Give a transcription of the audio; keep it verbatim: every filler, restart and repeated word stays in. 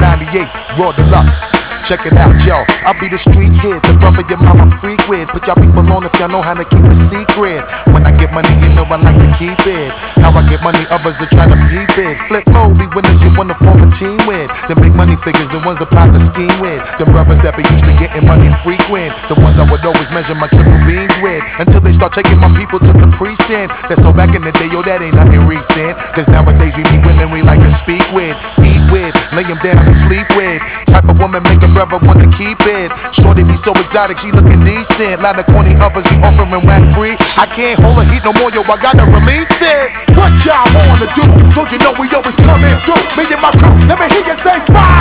ninety-eight, Raw Deluxe. Check it out, yo. I'll be the street kid, the brother your mama freak with. Put y'all people on if y'all know how to keep a secret. When I get money, you know I like to keep it. How I get money, others are trying to peep it. Flip mode, be winners you wanna form a team with. The big money figures, the ones that pop the scheme with. The brothers that be used to getting money frequent. The ones I would always measure my triple beams with. Until they start taking my people to the precinct. That's so back in the day, yo, that ain't nothing recent. Cause nowadays we meet women we like to speak with, eat with, lay them down and sleep with. Type of woman make a brother wanna keep it. Shorty be so exotic, she looking decent. Lot of corny others be offering whack free. I can't hold her heat no more, yo, I gotta release it. What y'all wanna do? Don't you know we always coming through? Me and my crew, let me hear you say fire.